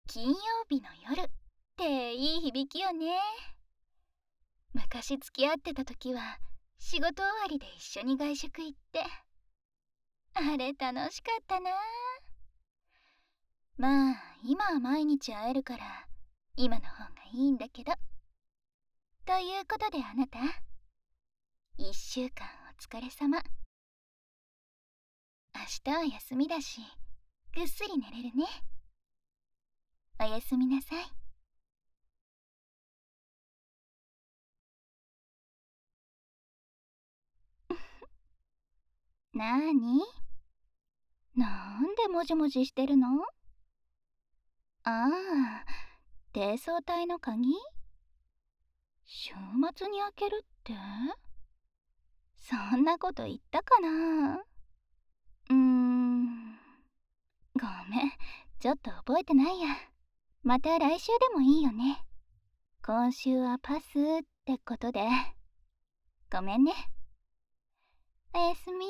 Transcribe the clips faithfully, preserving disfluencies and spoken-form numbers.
金曜日の夜っていい響きよね。昔付き合ってた時は仕事終わりで一緒に外食行って、あれ楽しかったな。まあ今は毎日会えるから今の方がいいんだけど。ということであなた、一週間お疲れ様。明日は休みだしぐっすり寝れるね。おやすみなさい。なーに？なんでもじもじしてるの？ああ、低層体の鍵？週末に開けるって？そんなこと言ったかな？うーん、ごめん、ちょっと覚えてないや。また来週でもいいよね。今週はパスってことで。ごめんね。おやすみ。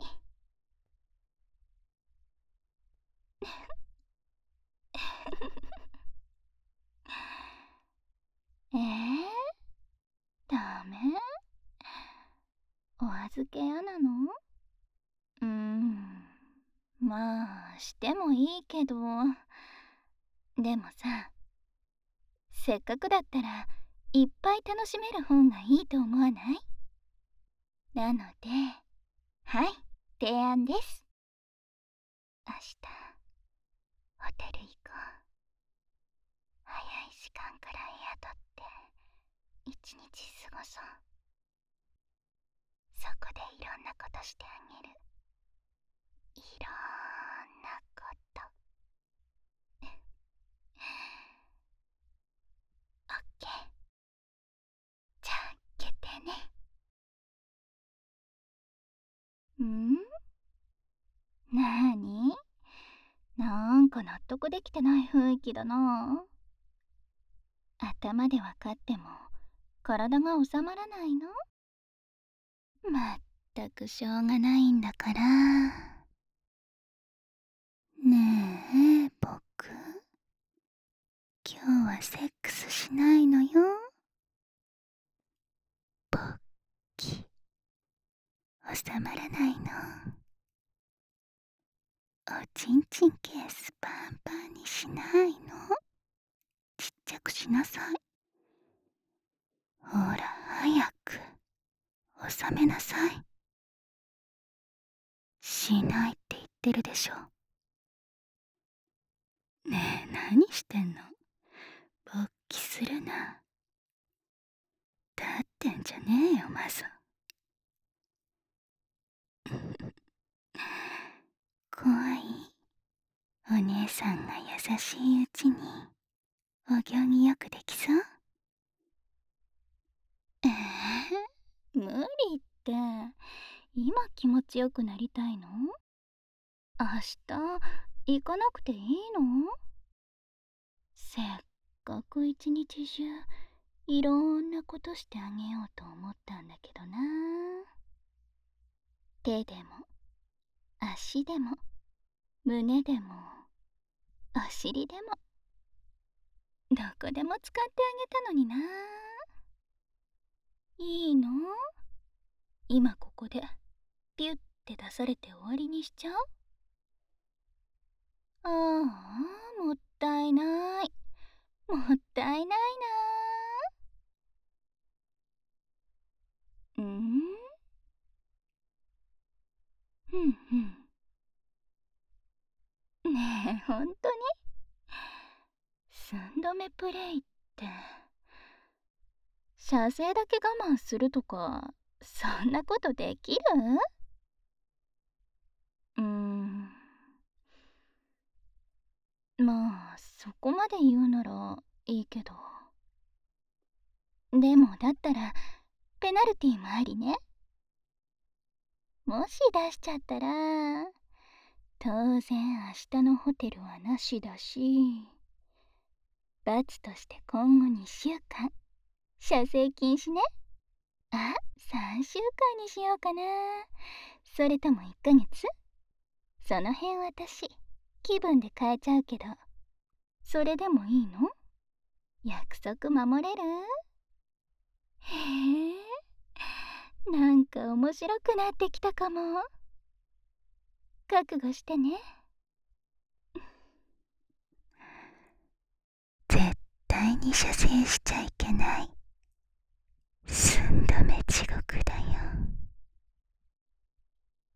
えー、ダメ？お預け嫌なの？うーん、まあしてもいいけど、でもさ、せっかくだったらいっぱい楽しめる方がいいと思わない？なので、はい、提案です。明日ホテル行こう。早い時間から部屋取って一日過ごそう。そこでいろんなことしてあげる。いろんなこと。オッケー。じゃあ決定ね。ん？なーに？なんか納得できてない雰囲気だな。頭で分かっても体が収まらないの？まったくしょうがないんだから。ねえ僕、今日はセックスしないのよ。ポッキ収まらないの。おちんちんケースパンパンにしないの？ちっちゃくしなさい。ほら早く収めなさい。しないって言ってるでしょ。ねえ何してんの？勃起するな。立ってんじゃねえよまず。怖い？お姉さんが優しいうちにお行儀よくできそう？えー、無理って。今気持ちよくなりたいの？明日行かなくていいの？せっかく一日中いろんなことしてあげようと思ったんだけどな。手でも足でも胸でもお尻でもどこでも使ってあげたのにな。いいの？今ここでピュッて出されて終わりにしちゃう？ああ、もったいない。もったいないな。うん？ふんふん。ねえ、ほんとに？寸止めプレイって射精だけ我慢するとか、そんなことできる？うーん、まあそこまで言うならいいけど。でもだったらペナルティーもありね。もし出しちゃったら当然明日のホテルはなしだし、罰として今後にしゅうかん射精禁止ね。あ、さんしゅうかんにしようかな。それともいっかげつ？その辺私気分で変えちゃうけど、 それでもいいの？約束守れる？へえ、なんか面白くなってきたかも。覚悟してね。 絶対に射精しちゃい